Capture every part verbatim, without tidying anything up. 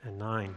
and nine.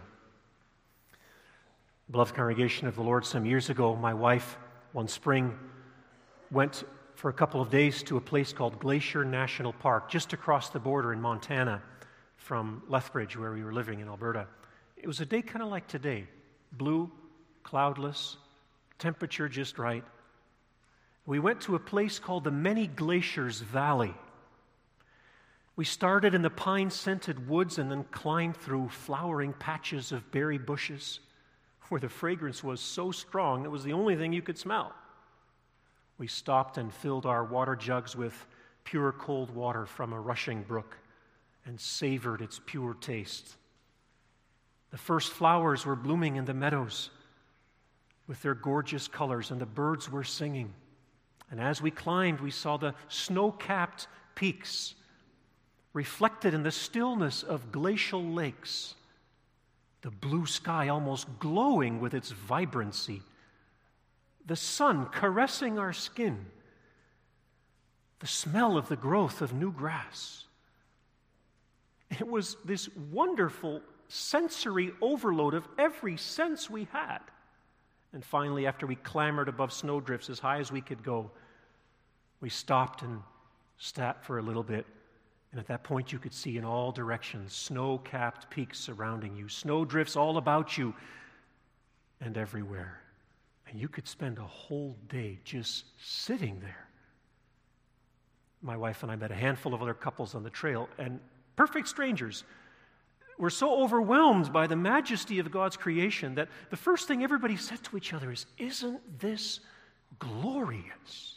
Beloved congregation of the Lord, some years ago, my wife, one spring, went for a couple of days to a place called Glacier National Park, just across the border in Montana from Lethbridge, where we were living in Alberta. It was a day kind of like today, blue, cloudless, temperature just right. We went to a place called the Many Glaciers Valley. We started in the pine-scented woods and then climbed through flowering patches of berry bushes where the fragrance was so strong it was the only thing you could smell. We stopped and filled our water jugs with pure cold water from a rushing brook and savored its pure taste. The first flowers were blooming in the meadows with their gorgeous colors, and the birds were singing. And as we climbed, we saw the snow-capped peaks reflected in the stillness of glacial lakes, the blue sky almost glowing with its vibrancy, the sun caressing our skin, the smell of the growth of new grass. It was this wonderful sensory overload of every sense we had. And finally, after we clambered above snowdrifts as high as we could go, we stopped and sat for a little bit. And at that point, you could see in all directions snow-capped peaks surrounding you, snowdrifts all about you and everywhere. And you could spend a whole day just sitting there. My wife and I met a handful of other couples on the trail, and perfect strangers were so overwhelmed by the majesty of God's creation that the first thing everybody said to each other is, "Isn't this glorious?"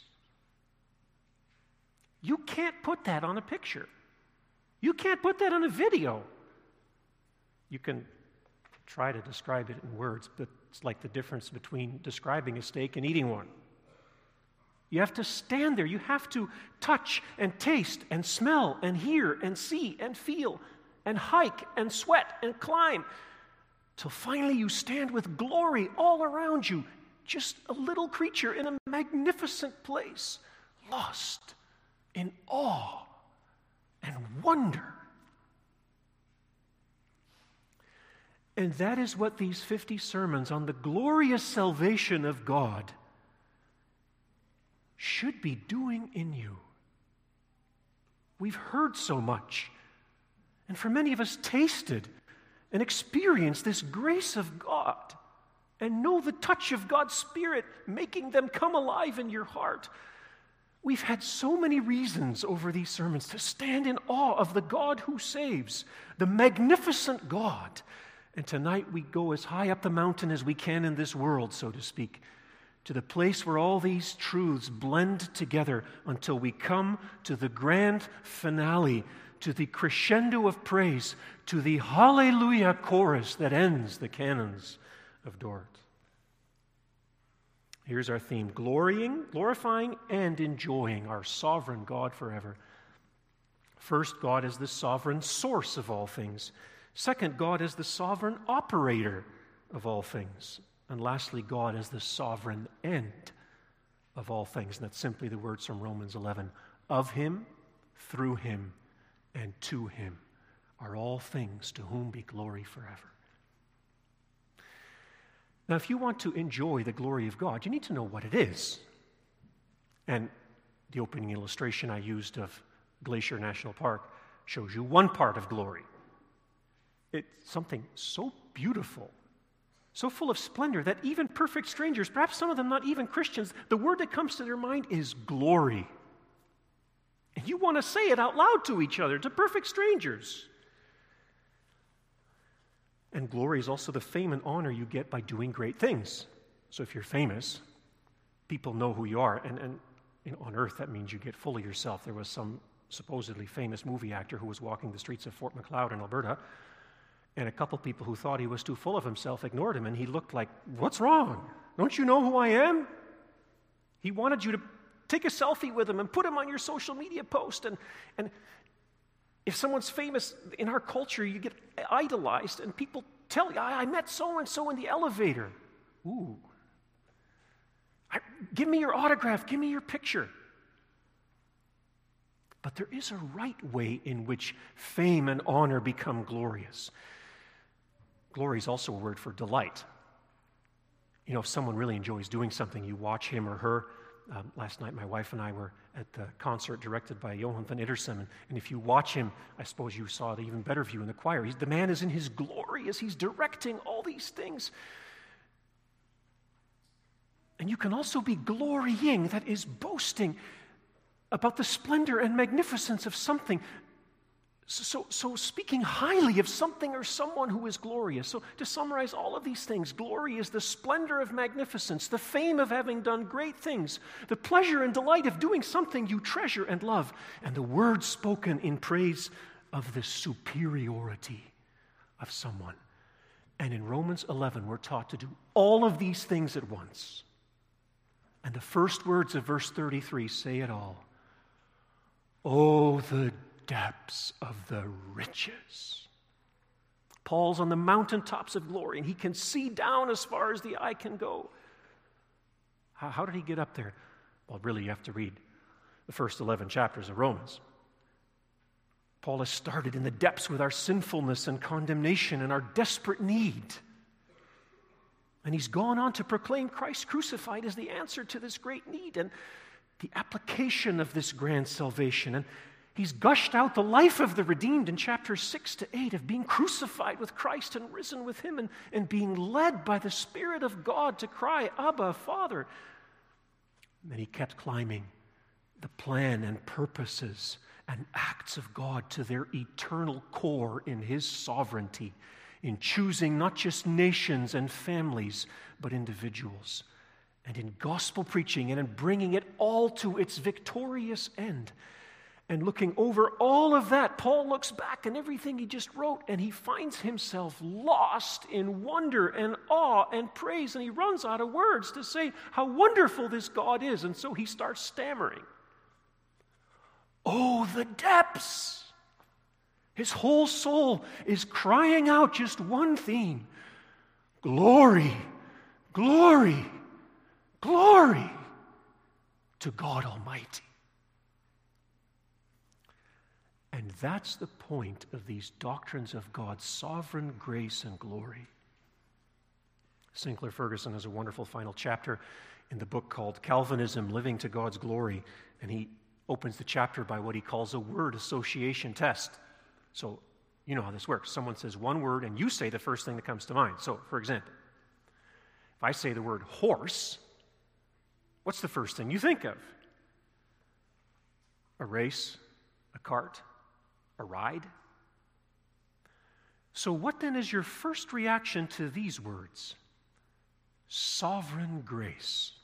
You can't put that on a picture. You can't put that on a video. You can try to describe it in words, but it's like the difference between describing a steak and eating one. You have to stand there. You have to touch and taste and smell and hear and see and feel and hike and sweat and climb till finally you stand with glory all around you, just a little creature in a magnificent place, lost in awe and wonder. And that is what these fifty sermons on the glorious salvation of God should be doing in you. We've heard so much, and for many of us tasted and experienced this grace of God and know the touch of God's Spirit making them come alive in your heart. We've had so many reasons over these sermons to stand in awe of the God who saves, the magnificent God. And tonight we go as high up the mountain as we can in this world, so to speak, to the place where all these truths blend together until we come to the grand finale, to the crescendo of praise, to the Hallelujah chorus that ends the canons of Dort. Here's our theme: glorying, glorifying, and enjoying our sovereign God forever. First, God is the sovereign source of all things. Second, God is the sovereign operator of all things. And lastly, God is the sovereign end of all things. And that's simply the words from Romans eleven. Of Him, through Him, and to Him are all things, to whom be glory forever. Now, if you want to enjoy the glory of God, you need to know what it is. And the opening illustration I used of Glacier National Park shows you one part of glory. It's something so beautiful, so full of splendor that even perfect strangers, perhaps some of them not even Christians, the word that comes to their mind is glory. And you want to say it out loud to each other, to perfect strangers. And glory is also the fame and honor you get by doing great things. So if you're famous, people know who you are. And, and you know, on earth, that means you get full of yourself. There was some supposedly famous movie actor who was walking the streets of Fort Macleod in Alberta, and a couple people who thought he was too full of himself ignored him, and he looked like, "What's wrong? Don't you know who I am?" He wanted you to take a selfie with him and put him on your social media post. And, and if someone's famous in our culture, you get idolized, and people tell you, I, I met so-and-so in the elevator. Ooh. I, give me your autograph. Give me your picture. But there is a right way in which fame and honor become glorious. Glory is also a word for delight. You know, if someone really enjoys doing something, you watch him or her. Um, last night, my wife and I were at the concert directed by Johan van Ittersum, and, and if you watch him, I suppose you saw the even better view in the choir. He's, the man is in his glory as he's directing all these things. And you can also be glorying, that is boasting about the splendor and magnificence of something. So, so speaking highly of something or someone who is glorious. So to summarize all of these things, glory is the splendor of magnificence, the fame of having done great things, the pleasure and delight of doing something you treasure and love, and the words spoken in praise of the superiority of someone. And in Romans eleven, we're taught to do all of these things at once. And the first words of verse thirty-three say it all. Oh, the depths of the riches. Paul's on the mountaintops of glory, and he can see down as far as the eye can go. How, how did he get up there? Well, really, you have to read the first eleven chapters of Romans. Paul has started in the depths with our sinfulness and condemnation and our desperate need. And he's gone on to proclaim Christ crucified as the answer to this great need and the application of this grand salvation. And he's gushed out the life of the redeemed in chapters six to eight of being crucified with Christ and risen with him and, and being led by the Spirit of God to cry, Abba, Father. And then he kept climbing the plan and purposes and acts of God to their eternal core in his sovereignty, in choosing not just nations and families, but individuals, and in gospel preaching and in bringing it all to its victorious end. And looking over all of that, Paul looks back on everything he just wrote, and he finds himself lost in wonder and awe and praise, and he runs out of words to say how wonderful this God is, and so he starts stammering. Oh, the depths! His whole soul is crying out just one theme. Glory, glory, glory to God Almighty. And that's the point of these doctrines of God's sovereign grace and glory. Sinclair Ferguson has a wonderful final chapter in the book called Calvinism, Living to God's Glory, and he opens the chapter by what he calls a word association test. So, you know how this works. Someone says one word, and you say the first thing that comes to mind. So, for example, if I say the word horse, what's the first thing you think of? A race, a cart, a ride? So what then is your first reaction to these words? Sovereign grace.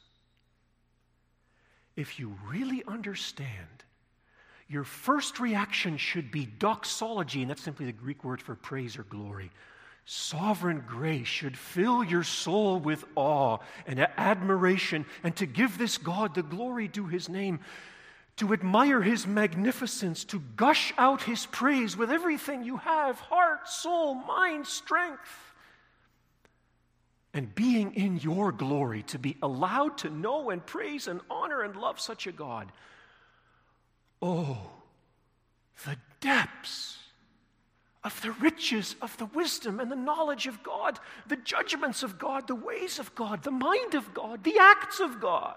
If you really understand, your first reaction should be doxology, and that's simply the Greek word for praise or glory. Sovereign grace should fill your soul with awe and admiration, and to give this God the glory due his name, to admire his magnificence, to gush out his praise with everything you have, heart, soul, mind, strength. And being in your glory, to be allowed to know and praise and honor and love such a God. Oh, the depths of the riches of the wisdom and the knowledge of God, the judgments of God, the ways of God, the mind of God, the acts of God.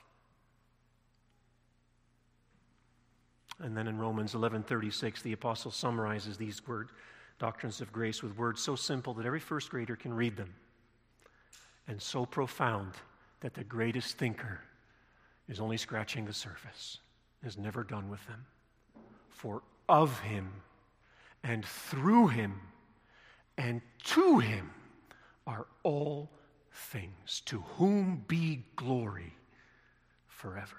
And then in Romans eleven thirty-six, the apostle summarizes these word doctrines of grace with words so simple that every first grader can read them, and so profound that the greatest thinker is only scratching the surface, is never done with them. For of him, and through him, and to him are all things, to whom be glory forever.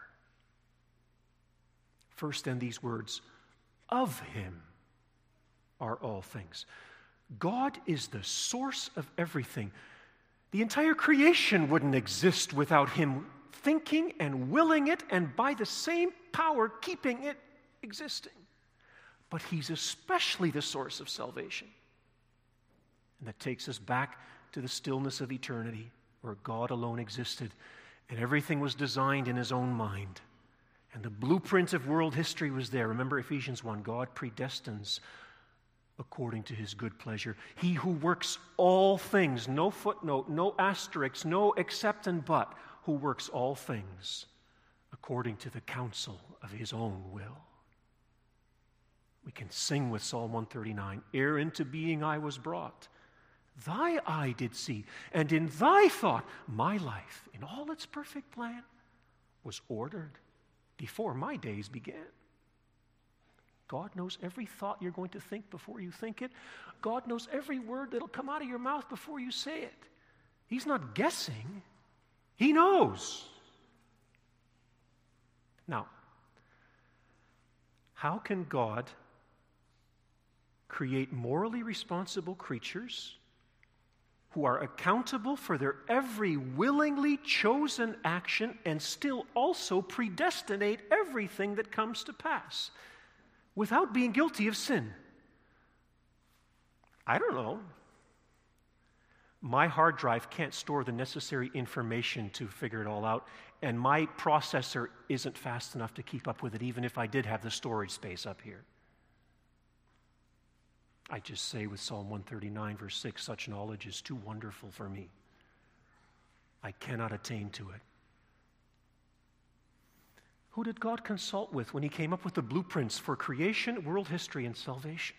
First, then, these words, of him are all things. God is the source of everything. The entire creation wouldn't exist without him thinking and willing it, and by the same power keeping it existing. But he's especially the source of salvation. And that takes us back to the stillness of eternity, where God alone existed, and everything was designed in his own mind. And the blueprint of world history was there. Remember Ephesians one, God predestines according to his good pleasure. He who works all things, no footnote, no asterisk, no except and but, who works all things according to the counsel of his own will. We can sing with Psalm one thirty-nine, ere into being I was brought, thy eye did see, and in thy thought my life, in all its perfect plan, was ordered before my days began. God knows every thought you're going to think before you think it. God knows every word that'll come out of your mouth before you say it. He's not guessing. He knows. Now, how can God create morally responsible creatures who are accountable for their every willingly chosen action and still also predestinate everything that comes to pass without being guilty of sin? I don't know. My hard drive can't store the necessary information to figure it all out, and my processor isn't fast enough to keep up with it, even if I did have the storage space up here. I just say with Psalm one thirty-nine, verse six, such knowledge is too wonderful for me. I cannot attain to it. Who did God consult with when he came up with the blueprints for creation, world history, and salvation?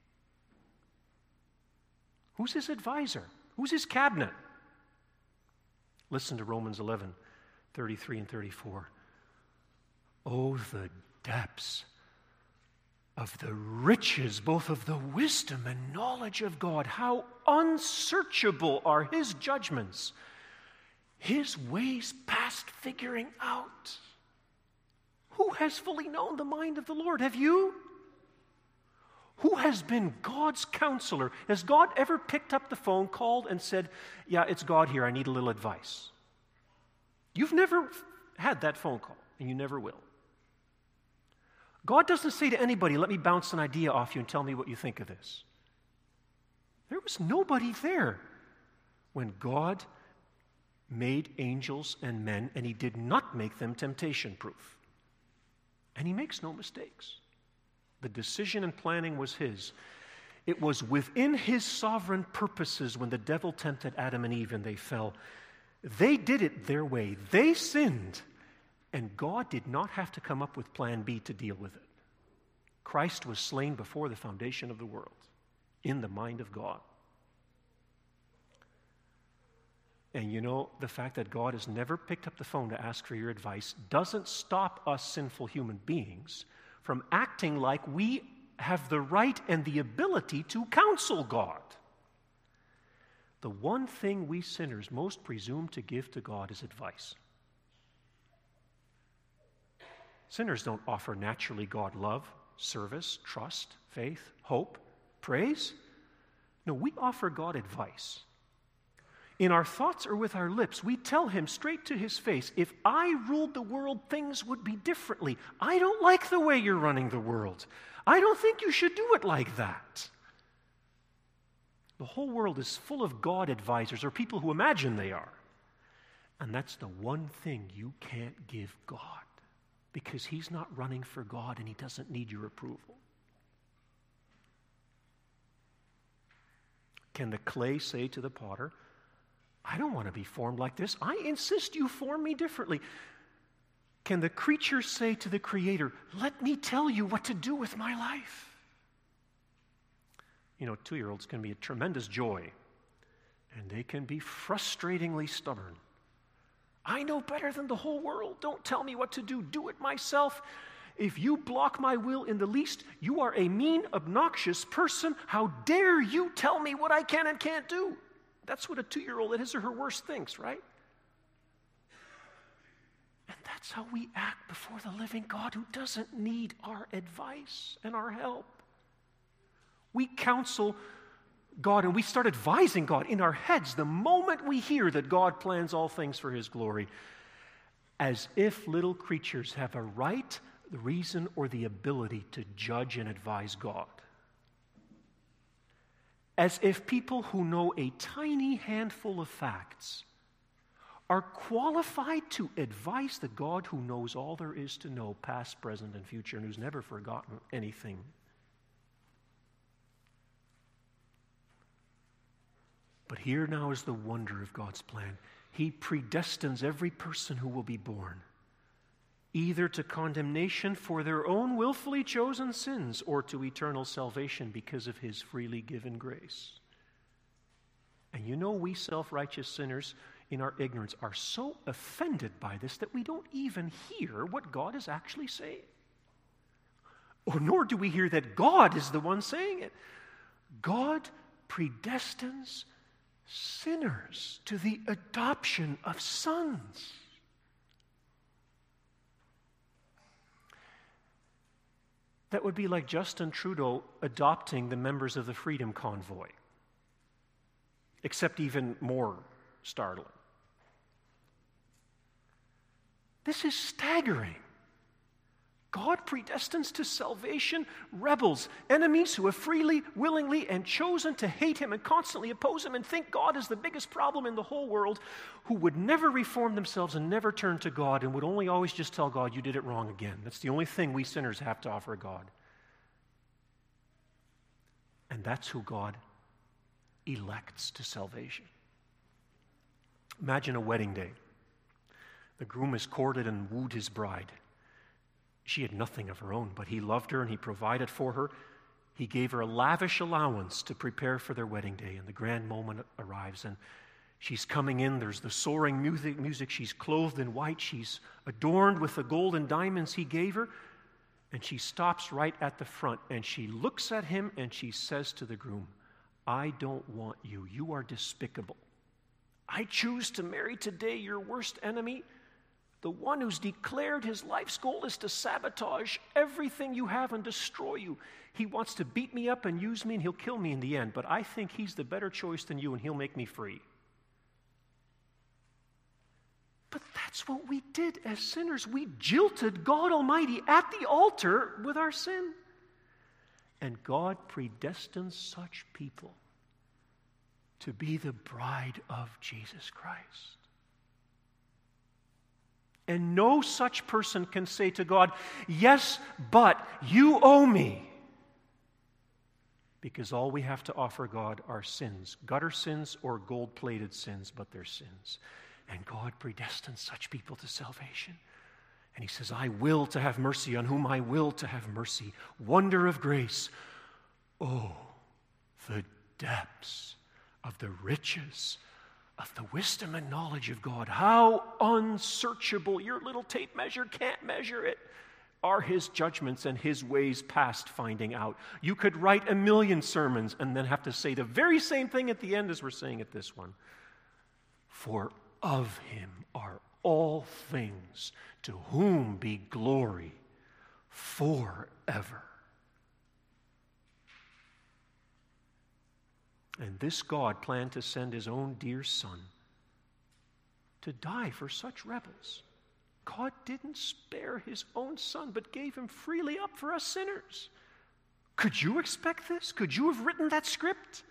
Who's his advisor? Who's his cabinet? Listen to Romans eleven, thirty-three and thirty-four. Oh, the depths of the riches, both of the wisdom and knowledge of God. How unsearchable are his judgments, his ways past figuring out. Who has fully known the mind of the Lord? Have you? Who has been God's counselor? Has God ever picked up the phone, called, and said, yeah, it's God here, I need a little advice? You've never had that phone call, and you never will. God doesn't say to anybody, let me bounce an idea off you and tell me what you think of this. There was nobody there when God made angels and men, and he did not make them temptation-proof. And he makes no mistakes. The decision and planning was his. It was within his sovereign purposes when the devil tempted Adam and Eve and they fell. They did it their way. They sinned. And God did not have to come up with plan B to deal with it. Christ was slain before the foundation of the world, in the mind of God. And you know, the fact that God has never picked up the phone to ask for your advice doesn't stop us sinful human beings from acting like we have the right and the ability to counsel God. The one thing we sinners most presume to give to God is advice. Sinners don't offer naturally God love, service, trust, faith, hope, praise. No, we offer God advice. In our thoughts or with our lips, we tell him straight to his face, if I ruled the world, things would be differently. I don't like the way you're running the world. I don't think you should do it like that. The whole world is full of God advisors, or people who imagine they are. And that's the one thing you can't give God, because he's not running for God and he doesn't need your approval. Can the clay say to the potter, I don't want to be formed like this. I insist you form me differently. Can the creature say to the Creator, let me tell you what to do with my life? You know, two-year-olds can be a tremendous joy, and they can be frustratingly stubborn. I know better than the whole world. Don't tell me what to do. Do it myself. If you block my will in the least, you are a mean, obnoxious person. How dare you tell me what I can and can't do? That's what a two-year-old at his or her worst thinks, right? And that's how we act before the living God who doesn't need our advice and our help. We counsel God and we start advising God in our heads the moment we hear that God plans all things for his glory, as if little creatures have a right, the reason, or the ability to judge and advise God. As if people who know a tiny handful of facts are qualified to advise the God who knows all there is to know, past, present, and future, and who's never forgotten anything. But here now is the wonder of God's plan. He predestines every person who will be born, either to condemnation for their own willfully chosen sins or to eternal salvation because of his freely given grace. And you know, we self-righteous sinners in our ignorance are so offended by this that we don't even hear what God is actually saying. Or nor do we hear that God is the one saying it. God predestines sinners to the adoption of sons. That would be like Justin Trudeau adopting the members of the Freedom Convoy, except even more startling. This is staggering. God predestines to salvation rebels, enemies who have freely, willingly, and chosen to hate him and constantly oppose him and think God is the biggest problem in the whole world, who would never reform themselves and never turn to God and would only always just tell God, you did it wrong again. That's the only thing we sinners have to offer God. And that's who God elects to salvation. Imagine a wedding day. The groom has courted and wooed his bride. She had nothing of her own, but he loved her and he provided for her. He gave her a lavish allowance to prepare for their wedding day, and the grand moment arrives, and she's coming in. There's the soaring music. music. She's clothed in white. She's adorned with the gold and diamonds he gave her, and she stops right at the front, and she looks at him, and she says to the groom, I don't want you. You are despicable. I choose to marry today your worst enemy, the one who's declared his life's goal is to sabotage everything you have and destroy you. He wants to beat me up and use me, and he'll kill me in the end. But I think he's the better choice than you, and he'll make me free. But that's what we did as sinners. We jilted God Almighty at the altar with our sin. And God predestines such people to be the bride of Jesus Christ. And no such person can say to God, yes, but you owe me. Because all we have to offer God are sins, gutter sins or gold-plated sins, but they're sins. And God predestines such people to salvation. And he says, I will to have mercy on whom I will to have mercy. Wonder of grace. Oh, the depths of the riches of the wisdom and knowledge of God. How unsearchable, your little tape measure can't measure it, are his judgments and his ways past finding out. You could write a million sermons and then have to say the very same thing at the end as we're saying at this one. For of him are all things, to whom be glory forever. And this God planned to send his own dear Son to die for such rebels. God didn't spare his own Son, but gave him freely up for us sinners. Could you expect this? Could you have written that script?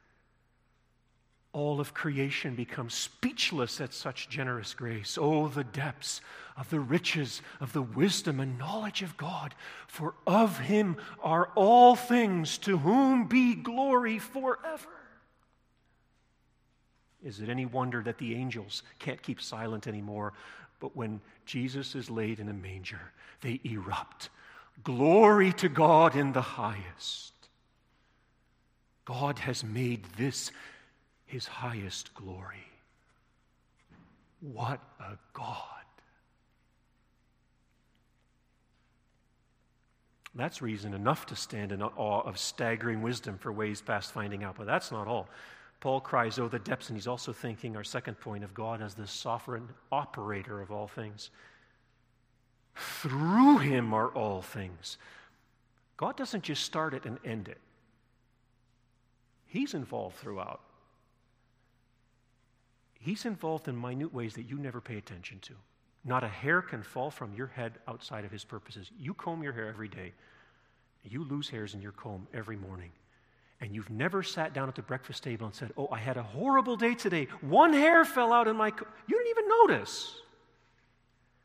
All of creation becomes speechless at such generous grace. Oh, the depths of the riches of the wisdom and knowledge of God. For of him are all things, to whom be glory forever. Is it any wonder that the angels can't keep silent anymore? But when Jesus is laid in a manger, they erupt. Glory to God in the highest. God has made this his highest glory. What a God. That's reason enough to stand in awe of staggering wisdom for ways past finding out. But that's not all. Paul cries, oh, the depths, and he's also thinking, our second point, of God as the sovereign operator of all things. Through him are all things. God doesn't just start it and end it. He's involved throughout. He's involved in minute ways that you never pay attention to. Not a hair can fall from your head outside of his purposes. You comb your hair every day. You lose hairs in your comb every morning. And you've never sat down at the breakfast table and said, oh, I had a horrible day today. One hair fell out in my comb. You didn't even notice.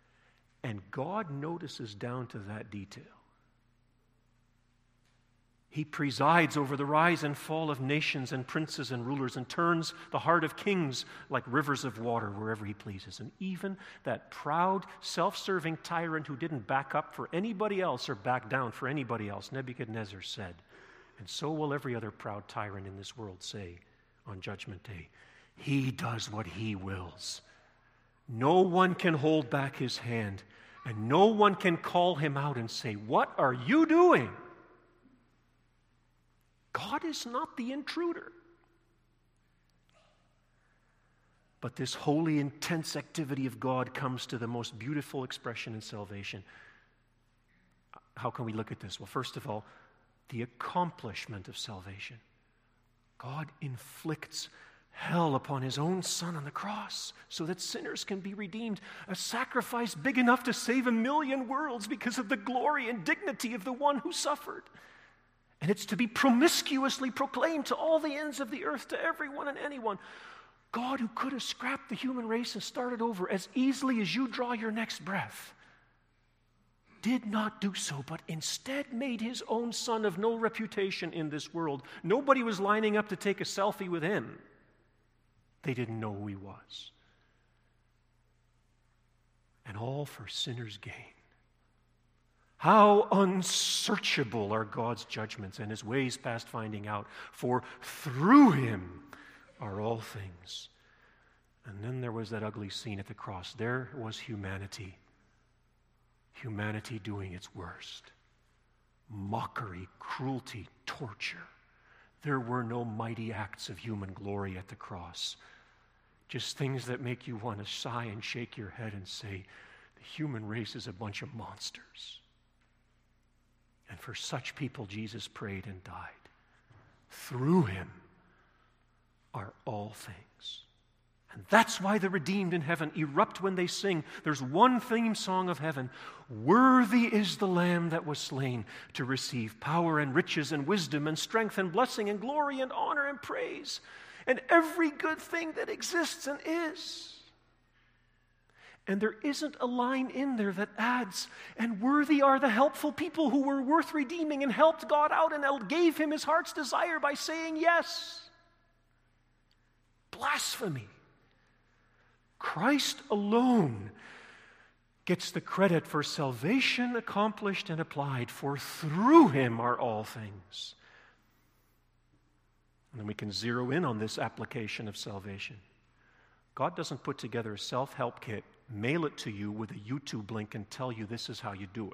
And God notices down to that detail. He presides over the rise and fall of nations and princes and rulers and turns the heart of kings like rivers of water wherever he pleases. And even that proud, self-serving tyrant who didn't back up for anybody else or back down for anybody else, Nebuchadnezzar said, and so will every other proud tyrant in this world say on Judgment Day, he does what he wills. No one can hold back his hand, and no one can call him out and say, what are you doing? God is not the intruder. But this holy, intense activity of God comes to the most beautiful expression in salvation. How can we look at this? Well, first of all, the accomplishment of salvation. God inflicts hell upon his own Son on the cross so that sinners can be redeemed. A sacrifice big enough to save a million worlds because of the glory and dignity of the one who suffered. And it's to be promiscuously proclaimed to all the ends of the earth, to everyone and anyone. God, who could have scrapped the human race and started over as easily as you draw your next breath, did not do so, but instead made his own Son of no reputation in this world. Nobody was lining up to take a selfie with him. They didn't know who he was. And all for sinners' gain. How unsearchable are God's judgments and his ways past finding out, for through him are all things. And then there was that ugly scene at the cross. There was humanity. Humanity doing its worst. Mockery, cruelty, torture. There were no mighty acts of human glory at the cross. Just things that make you want to sigh and shake your head and say, the human race is a bunch of monsters. And for such people, Jesus prayed and died. Through him are all things. And that's why the redeemed in heaven erupt when they sing. There's one theme song of heaven. Worthy is the Lamb that was slain to receive power and riches and wisdom and strength and blessing and glory and honor and praise and every good thing that exists and is. And there isn't a line in there that adds, and worthy are the helpful people who were worth redeeming and helped God out and gave him his heart's desire by saying yes. Blasphemy. Christ alone gets the credit for salvation accomplished and applied, for through him are all things. And then we can zero in on this application of salvation. God doesn't put together a self-help kit, mail it to you with a YouTube link and tell you this is how you do it.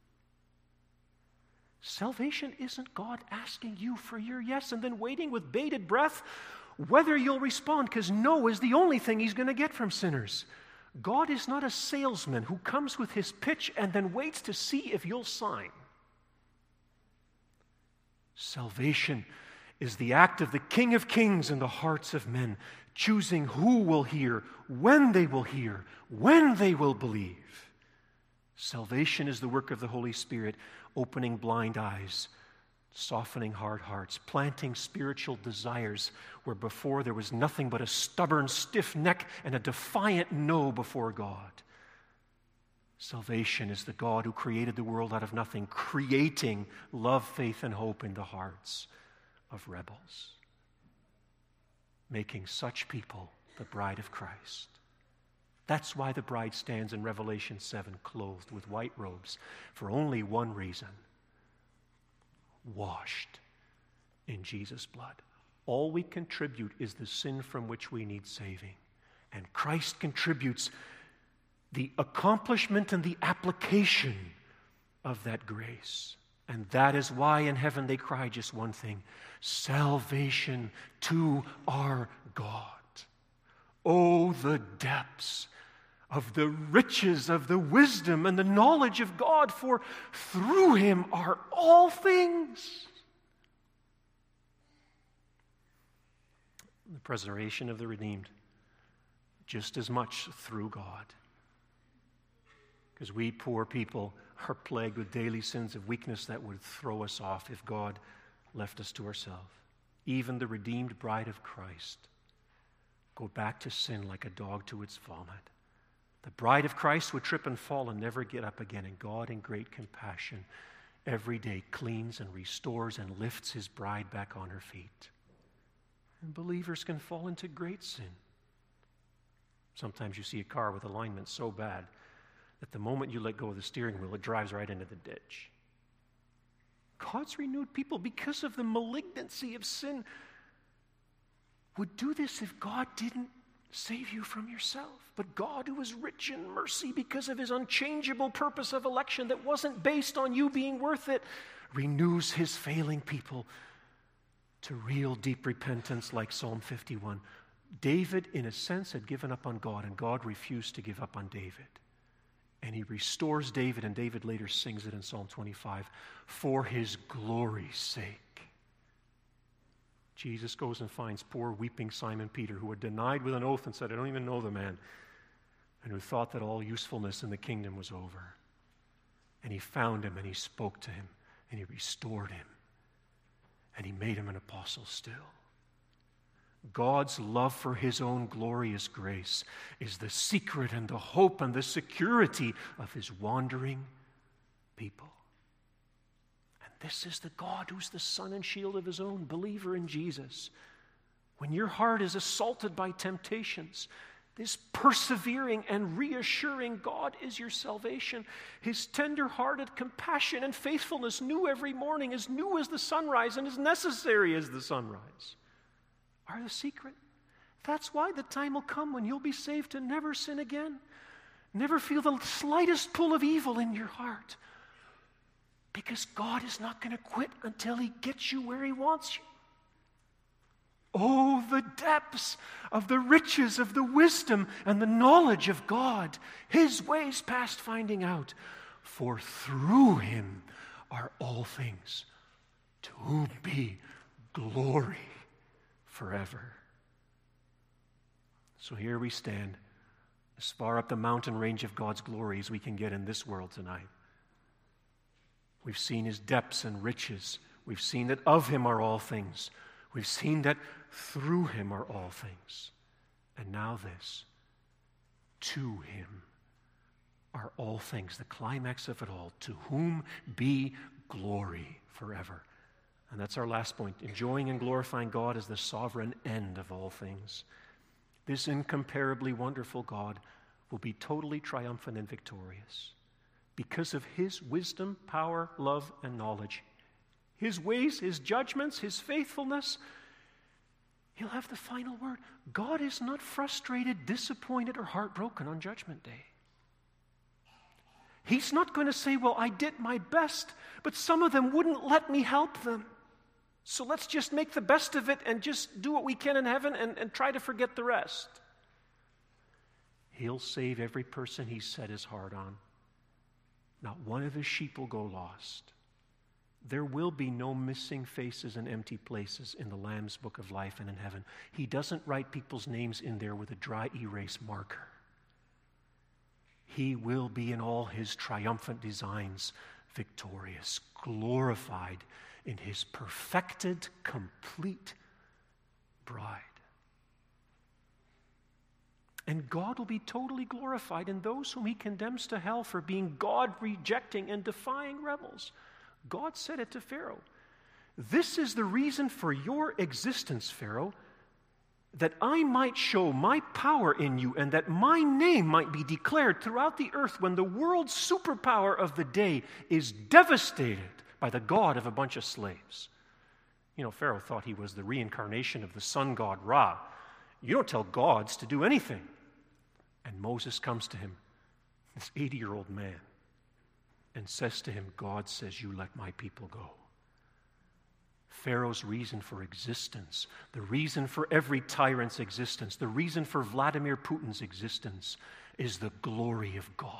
Salvation isn't God asking you for your yes and then waiting with bated breath whether you'll respond, because no is the only thing he's going to get from sinners. God is not a salesman who comes with his pitch and then waits to see if you'll sign. Salvation is the act of the King of Kings in the hearts of men, choosing who will hear, when they will hear, when they will believe. Salvation is the work of the Holy Spirit, opening blind eyes, softening hard hearts, planting spiritual desires where before there was nothing but a stubborn, stiff neck and a defiant no before God. Salvation is the God who created the world out of nothing, creating love, faith, and hope in the hearts of rebels, making such people the bride of Christ. That's why the bride stands in Revelation seven clothed with white robes for only one reason: washed in Jesus' blood. All we contribute is the sin from which we need saving. And Christ contributes the accomplishment and the application of that grace. And that is why in heaven they cry just one thing: salvation to our God. Oh, the depths of the riches of the wisdom and the knowledge of God, for through him are all things. The preservation of the redeemed, just as much through God. Because we poor people are plagued with daily sins of weakness that would throw us off if God left us to ourselves. Even the redeemed bride of Christ go back to sin like a dog to its vomit. The bride of Christ would trip and fall and never get up again, and God in great compassion every day cleans and restores and lifts his bride back on her feet. And believers can fall into great sin. Sometimes you see a car with alignment so bad that the moment you let go of the steering wheel, it drives right into the ditch. God's renewed people, because of the malignancy of sin, would do this if God didn't save you from yourself. But God, who is rich in mercy because of his unchangeable purpose of election that wasn't based on you being worth it, renews his failing people to real deep repentance like Psalm fifty-one. David, in a sense, had given up on God, and God refused to give up on David. And he restores David, and David later sings it in Psalm twenty-five, for his glory's sake. Jesus goes and finds poor weeping Simon Peter, who had denied with an oath and said, I don't even know the man, and who thought that all usefulness in the kingdom was over. And he found him, and he spoke to him, and he restored him, and he made him an apostle still. God's love for his own glorious grace is the secret and the hope and the security of his wandering people. And this is the God who's the sun and shield of his own believer in Jesus. When your heart is assaulted by temptations, this persevering and reassuring God is your salvation. His tender-hearted compassion and faithfulness, new every morning, as new as the sunrise and as necessary as the sunrise, are the secret. That's why the time will come when you'll be saved to never sin again. Never feel the slightest pull of evil in your heart. Because God is not going to quit until he gets you where he wants you. Oh, the depths of the riches of the wisdom and the knowledge of God, his ways past finding out. For through him are all things, to whom be glory forever. So here we stand, as far up the mountain range of God's glory as we can get in this world tonight. We've seen his depths and riches. We've seen that of him are all things. We've seen that through him are all things. And now this, to him are all things, the climax of it all, to whom be glory forever. And that's our last point. Enjoying and glorifying God as the sovereign end of all things. This incomparably wonderful God will be totally triumphant and victorious because of his wisdom, power, love, and knowledge. His ways, his judgments, his faithfulness. He'll have the final word. God is not frustrated, disappointed, or heartbroken on Judgment Day. He's not going to say, well, I did my best, but some of them wouldn't let me help them. So let's just make the best of it and just do what we can in heaven and, and try to forget the rest. He'll save every person he's set his heart on. Not one of his sheep will go lost. There will be no missing faces and empty places in the Lamb's book of life and in heaven. He doesn't write people's names in there with a dry erase marker. He will be in all his triumphant designs victorious, glorified in his perfected, complete bride. And God will be totally glorified in those whom he condemns to hell for being God-rejecting and defying rebels. God said it to Pharaoh. This is the reason for your existence, Pharaoh, that I might show my power in you and that my name might be declared throughout the earth when the world's superpower of the day is devastated by the god of a bunch of slaves. You know, Pharaoh thought he was the reincarnation of the sun god Ra. You don't tell gods to do anything. And Moses comes to him, this eighty-year-old man, and says to him, God says, you let my people go. Pharaoh's reason for existence, the reason for every tyrant's existence, the reason for Vladimir Putin's existence is the glory of God.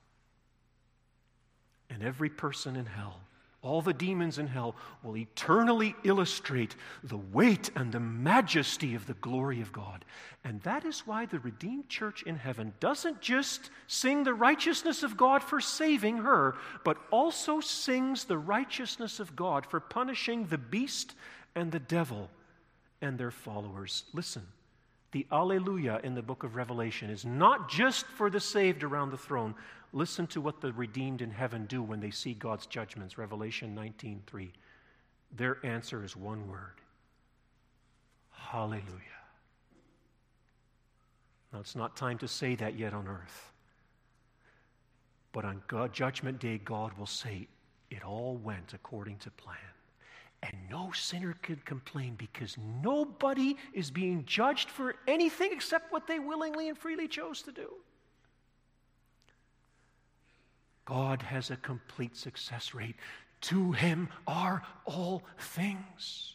And every person in hell, all the demons in hell, will eternally illustrate the weight and the majesty of the glory of God. And that is why the redeemed church in heaven doesn't just sing the righteousness of God for saving her, but also sings the righteousness of God for punishing the beast and the devil and their followers. Listen, The Alleluia in the book of Revelation is not just for the saved around the throne. Listen to what the redeemed in heaven do when they see God's judgments. Revelation nineteen three. Their answer is one word. Hallelujah. Now, it's not time to say that yet on earth. But on God, Judgment Day, God will say, it all went according to plan. And no sinner could complain because nobody is being judged for anything except what they willingly and freely chose to do. God has a complete success rate. To Him are all things.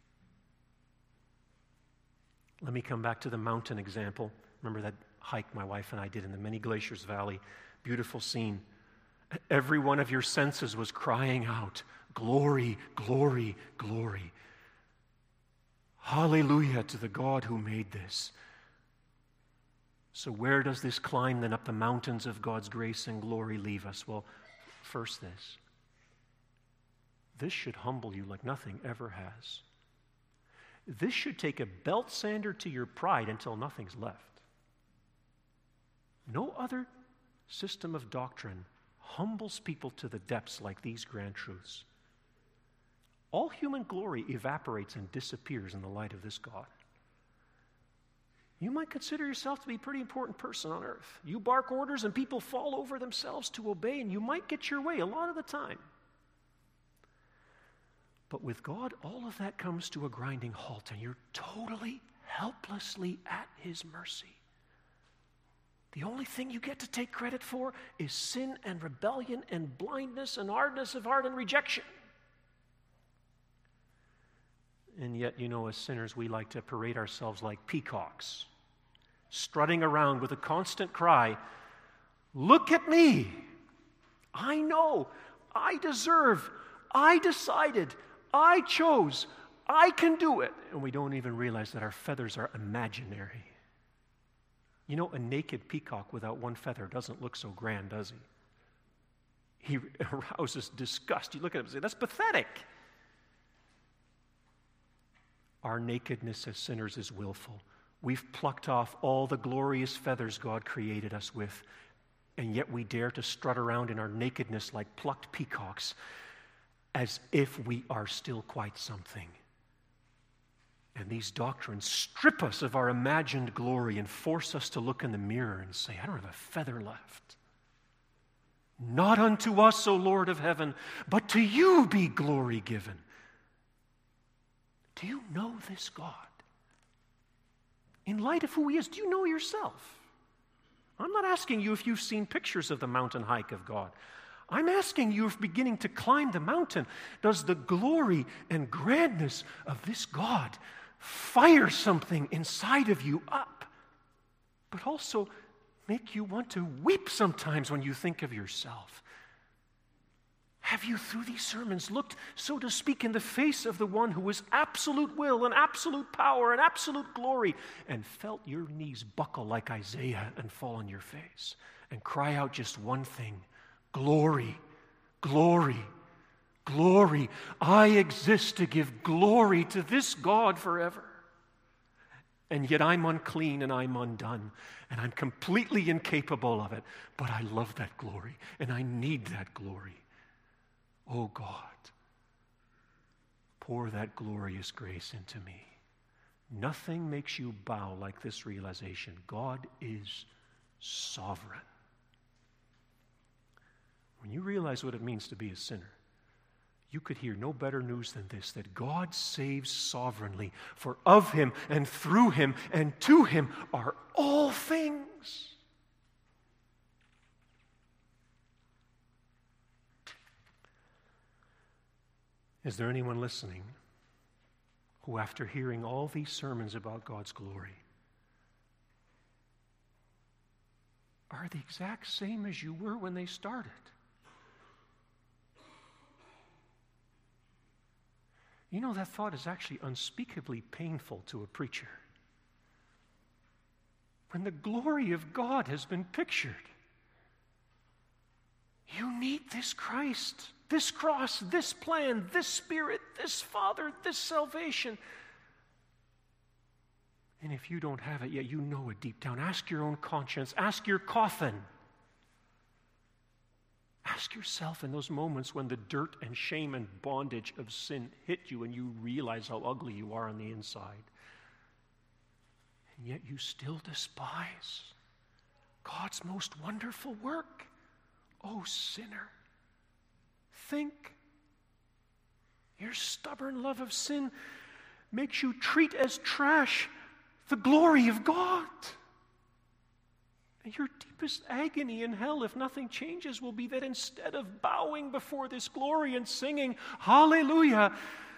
Let me come back to the mountain example. Remember that hike my wife and I did in the Many Glaciers Valley? Beautiful scene. Every one of your senses was crying out, glory, glory, glory. Hallelujah to the God who made this. So where does this climb then up the mountains of God's grace and glory leave us? Well, first this. This should humble you like nothing ever has. This should take a belt sander to your pride until nothing's left. No other system of doctrine humbles people to the depths like these grand truths. All human glory evaporates and disappears in the light of this God. You might consider yourself to be a pretty important person on earth. You bark orders and people fall over themselves to obey, and you might get your way a lot of the time. But with God, all of that comes to a grinding halt, and you're totally, helplessly at His mercy. The only thing you get to take credit for is sin and rebellion and blindness and hardness of heart and rejection. And yet, you know, as sinners, we like to parade ourselves like peacocks, strutting around with a constant cry, look at me. I know. I deserve. I decided. I chose. I can do it. And we don't even realize that our feathers are imaginary. You know, a naked peacock without one feather doesn't look so grand, does he? He arouses disgust. You look at him and say, that's pathetic. Our nakedness as sinners is willful. We've plucked off all the glorious feathers God created us with, and yet we dare to strut around in our nakedness like plucked peacocks as if we are still quite something. And these doctrines strip us of our imagined glory and force us to look in the mirror and say, I don't have a feather left. Not unto us, O Lord of heaven, but to you be glory given. Do you know this God? In light of who He is, do you know yourself? I'm not asking you if you've seen pictures of the mountain hike of God. I'm asking you if beginning to climb the mountain, does the glory and grandness of this God fire something inside of you up, but also make you want to weep sometimes when you think of yourself? Have you, through these sermons, looked, so to speak, in the face of the one who is absolute will and absolute power and absolute glory, and felt your knees buckle like Isaiah and fall on your face and cry out just one thing, glory, glory, glory. I exist to give glory to this God forever. And yet I'm unclean and I'm undone and I'm completely incapable of it, but I love that glory and I need that glory. Oh God, pour that glorious grace into me. Nothing makes you bow like this realization. God is sovereign. When you realize what it means to be a sinner, you could hear no better news than this, that God saves sovereignly, for of Him and through Him and to Him are all things. Is there anyone listening who, after hearing all these sermons about God's glory, are the exact same as you were when they started? You know, that thought is actually unspeakably painful to a preacher. When the glory of God has been pictured, you need this Christ, this cross, this plan, this Spirit, this Father, this salvation. And if you don't have it yet, you know it deep down. Ask your own conscience. Ask your coffin. Ask yourself in those moments when the dirt and shame and bondage of sin hit you and you realize how ugly you are on the inside. And yet you still despise God's most wonderful work. Oh, sinner, think. Your stubborn love of sin makes you treat as trash the glory of God. And your deepest agony in hell, if nothing changes, will be that instead of bowing before this glory and singing hallelujah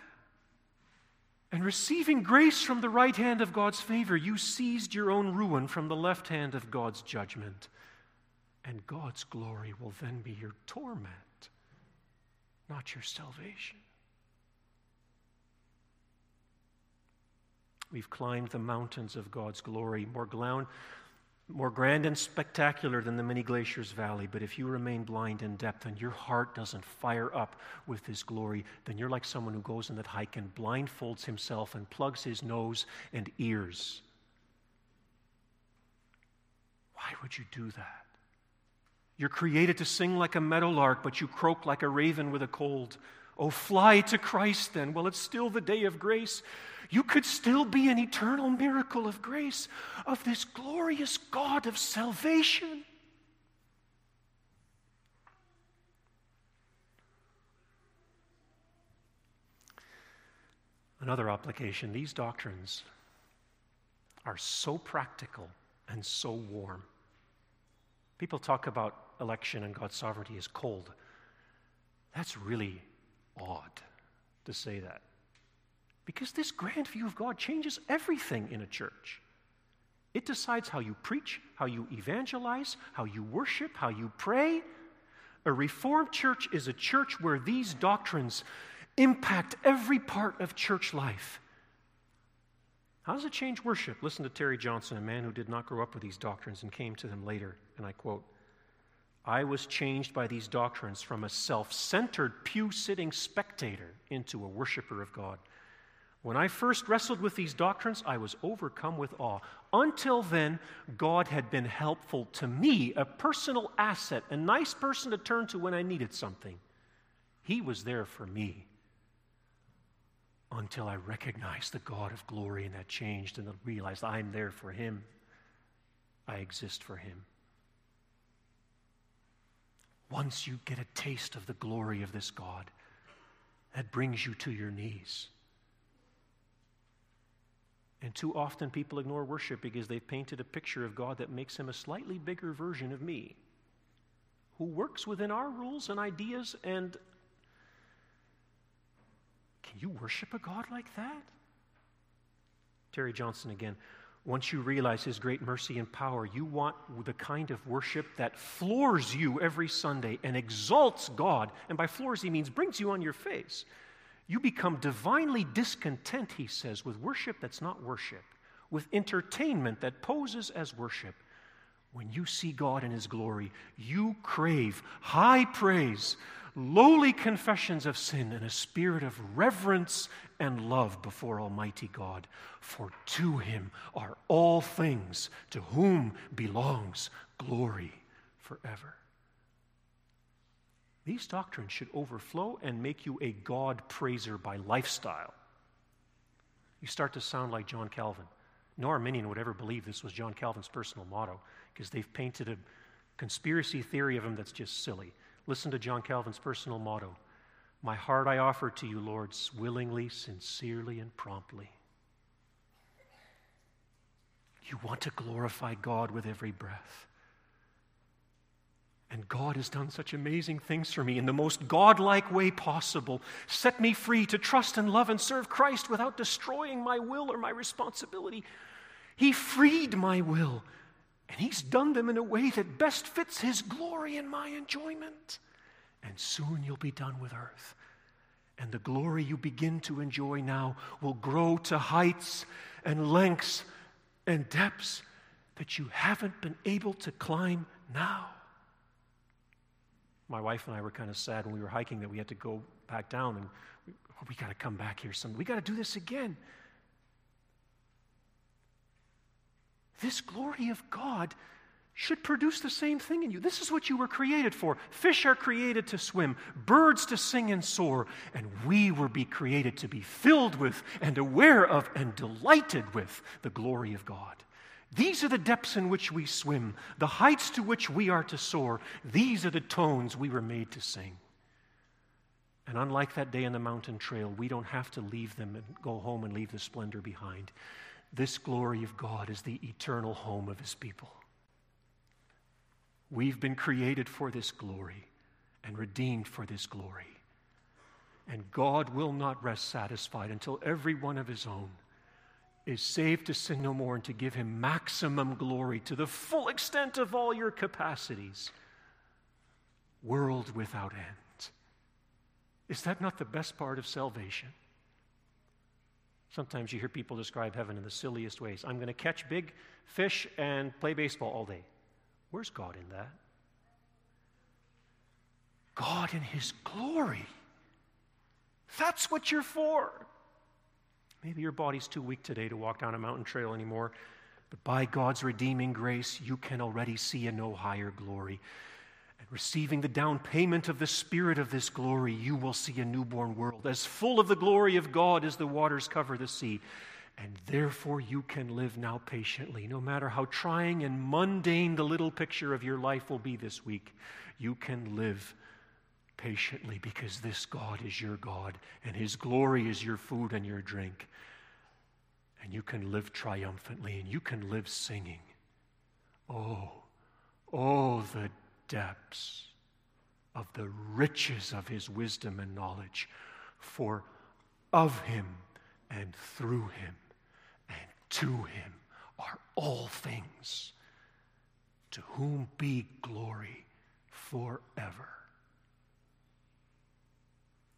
and receiving grace from the right hand of God's favor, you seized your own ruin from the left hand of God's judgment. And God's glory will then be your torment, not your salvation. We've climbed the mountains of God's glory, more, glound, more grand and spectacular than the many glaciers valley. But if you remain blind in depth and your heart doesn't fire up with His glory, then you're like someone who goes on that hike and blindfolds himself and plugs his nose and ears. Why would you do that? You're created to sing like a meadowlark, but you croak like a raven with a cold. Oh, fly to Christ then. Well, it's still the day of grace. You could still be an eternal miracle of grace, of this glorious God of salvation. Another application, these doctrines are so practical and so warm. People talk about election and God's sovereignty as cold. That's really odd to say that. Because this grand view of God changes everything in a church. It decides how you preach, how you evangelize, how you worship, how you pray. A Reformed church is a church where these doctrines impact every part of church life. How does it change worship? Listen to Terry Johnson, a man who did not grow up with these doctrines and came to them later, and I quote, "I was changed by these doctrines from a self-centered, pew-sitting spectator into a worshiper of God. When I first wrestled with these doctrines, I was overcome with awe. Until then, God had been helpful to me, a personal asset, a nice person to turn to when I needed something. He was there for me until I recognized the God of glory, and that changed, and I realized I'm there for Him. I exist for Him." Once you get a taste of the glory of this God, that brings you to your knees. And too often people ignore worship because they've painted a picture of God that makes Him a slightly bigger version of me, who works within our rules and ideas. And can you worship a God like that? Terry Johnson again. Once you realize His great mercy and power, you want the kind of worship that floors you every Sunday and exalts God. And by floors, he means brings you on your face. You become divinely discontent, he says, with worship that's not worship, with entertainment that poses as worship. When you see God in His glory, you crave high praise, lowly confessions of sin, and a spirit of reverence and love before Almighty God. For to Him are all things, to whom belongs glory forever. These doctrines should overflow and make you a God praiser by lifestyle. You start to sound like John Calvin. No Arminian would ever believe this was John Calvin's personal motto, because they've painted a conspiracy theory of him that's just silly. Listen to John Calvin's personal motto. "My heart I offer to you, Lord, willingly, sincerely, and promptly." You want to glorify God with every breath. And God has done such amazing things for me in the most God-like way possible. Set me free to trust and love and serve Christ without destroying my will or my responsibility. He freed my will, and He's done them in a way that best fits His glory and my enjoyment. And soon you'll be done with earth. And the glory you begin to enjoy now will grow to heights and lengths and depths that you haven't been able to climb now. My wife and I were kind of sad when we were hiking that we had to go back down, and we, oh, we got to come back here someday. We got to do this again. this glory of God should produce the same thing in you. This is what you were created for. Fish are created to swim, birds to sing and soar, and we were be created to be filled with and aware of and delighted with the glory of God. These are the depths in which we swim, the heights to which we are to soar. These are the tones we were made to sing. And unlike that day on the mountain trail, we don't have to leave them and go home and leave the splendor behind. This glory of God is the eternal home of His people. We've been created for this glory and redeemed for this glory. And God will not rest satisfied until every one of His own is saved to sin no more and to give Him maximum glory to the full extent of all your capacities, world without end. Is that not the best part of salvation? Sometimes you hear people describe heaven in the silliest ways. I'm going to catch big fish and play baseball all day. Where's God in that? God in His glory. That's what you're for. Maybe your body's too weak today to walk down a mountain trail anymore, but by God's redeeming grace, you can already see a no higher glory. And receiving the down payment of the Spirit of this glory, you will see a newborn world as full of the glory of God as the waters cover the sea. And therefore you can live now patiently. No matter how trying and mundane the little picture of your life will be this week, you can live patiently because this God is your God and His glory is your food and your drink. And you can live triumphantly and you can live singing. Oh, oh, the depths of the riches of His wisdom and knowledge. For of Him and through Him and to Him are all things, to whom be glory forever.